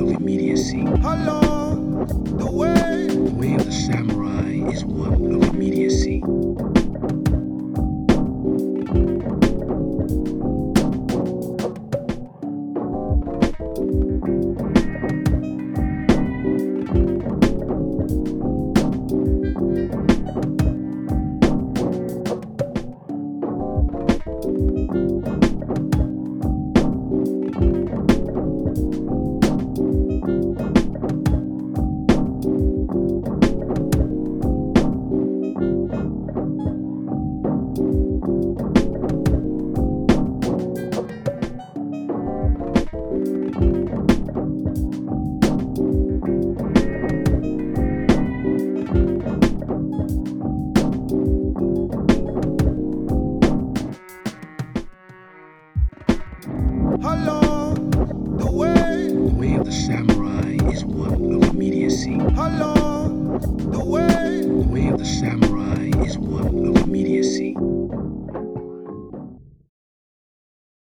of immediacy. Along the way. The way of the samurai is one of immediacy. Along the way. The way of the samurai is one of immediacy. Along the way. The way of the samurai is one of immediacy.